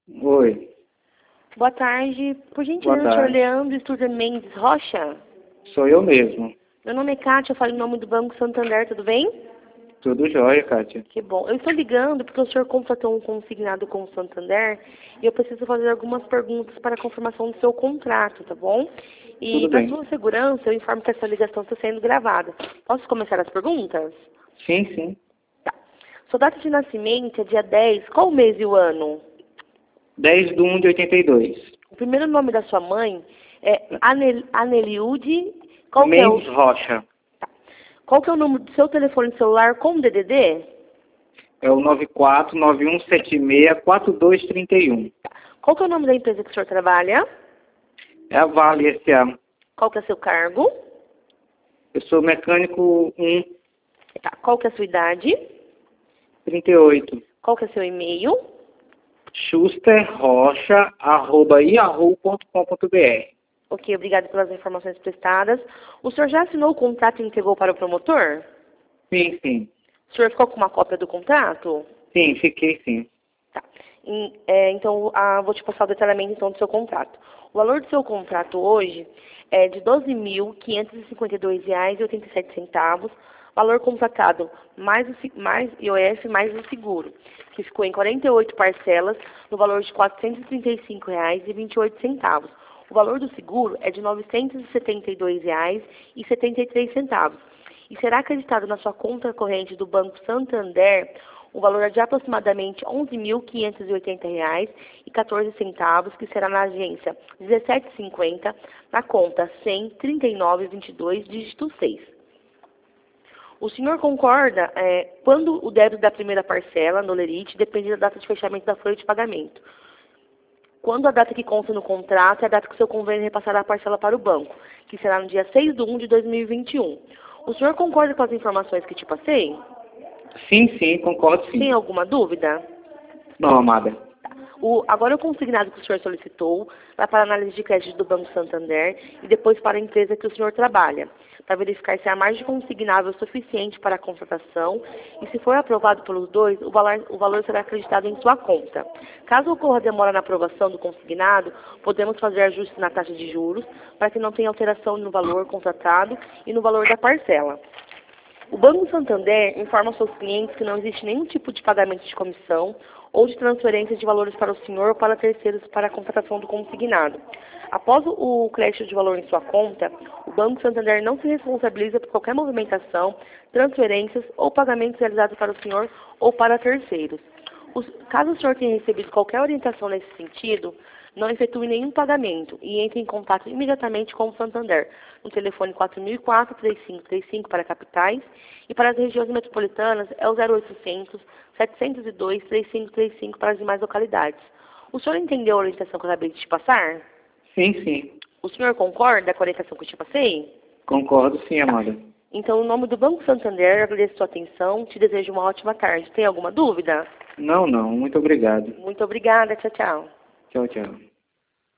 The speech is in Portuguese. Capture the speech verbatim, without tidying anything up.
Oi. Boa tarde. Por Boa gentileza, senhor tarde. Leandro Sturza Mendes Rocha? Sou eu mesmo. Meu nome é Kátia, eu falo em nome do Banco Santander, tudo bem? Tudo jóia, Kátia. Que bom. Eu estou ligando porque o senhor contratou um consignado com o Santander e eu preciso fazer algumas perguntas para a confirmação do seu contrato, tá bom? E Tudo para bem. sua segurança, eu informo que essa ligação está sendo gravada. Posso começar as perguntas? Sim, sim. Tá. Sua data de nascimento é dia dez. Qual o mês e o ano? dez de um de oitenta e dois. O primeiro nome da sua mãe é Anel, Aneliude. Qual que é o... Mendes Rocha. Qual que é o número do seu telefone celular com D D D? É o nove quatro nove um sete seis quatro dois três um. Qual que é o nome da empresa que o senhor trabalha? É a Vale S A. Qual que é o seu cargo? Eu sou mecânico um Tá. Qual que é a sua idade? trinta e oito. Qual que é o seu e-mail? schusterrocha arroba yahoo ponto com ponto br. Ok, obrigado pelas informações prestadas. O senhor já assinou o contrato e entregou para o promotor? Sim, sim. O senhor ficou com uma cópia do contrato? Sim, fiquei sim. Tá. Em- é, então, ah, vou te passar o detalhamento então, do seu contrato. O valor do seu contrato hoje é de doze mil quinhentos e cinquenta e dois reais e oitenta e sete centavos, valor contratado mais o, se- mais I O F mais o seguro, que ficou em quarenta e oito parcelas no valor de quatrocentos e trinta e cinco reais e vinte e oito centavos. O valor do seguro é de novecentos e setenta e dois reais e setenta e três centavos. E será acreditado na sua conta corrente do Banco Santander um valor de aproximadamente onze mil quinhentos e oitenta reais e quatorze centavos, que será na agência dezessete cinquenta, na conta cem trinta e nove vinte e dois, dígito seis. O senhor concorda é, quando o débito da primeira parcela, no lerite, depende da data de fechamento da folha de pagamento. Quando a data que consta no contrato é a data que o seu convênio repassará a parcela para o banco, que será no dia seis de um de dois mil e vinte e um. O senhor concorda com as informações que te passei? Sim, sim, concordo sim. Tem alguma dúvida? Não, amada. O, agora o consignado que o senhor solicitou vai para a análise de crédito do Banco Santander e depois para a empresa que o senhor trabalha, para verificar se a margem consignável é suficiente para a contratação e, se for aprovado pelos dois, o valor, o valor será acreditado em sua conta. Caso ocorra demora na aprovação do consignado, podemos fazer ajustes na taxa de juros para que não tenha alteração no valor contratado e no valor da parcela. O Banco Santander informa aos seus clientes que não existe nenhum tipo de pagamento de comissão ou de transferência de valores para o senhor ou para terceiros para a contratação do consignado. Após o crédito de valor em sua conta, o Banco Santander não se responsabiliza por qualquer movimentação, transferências ou pagamentos realizados para o senhor ou para terceiros. Os, caso o senhor tenha recebido qualquer orientação nesse sentido, não efetue nenhum pagamento e entre em contato imediatamente com o Santander, no telefone quatro mil e quatro, três cinco três cinco para capitais e para as regiões metropolitanas é o zero oitocentos, setecentos e dois, três cinco três cinco para as demais localidades. O senhor entendeu a orientação que eu acabei de te passar? Sim, sim. O senhor concorda com a orientação que eu te passei? Concordo sim, amada. Então, em nome do Banco Santander, eu agradeço a sua atenção, te desejo uma ótima tarde. Tem alguma dúvida? Não, não. Muito obrigado. Muito obrigada, tchau, tchau. Tchau, tchau.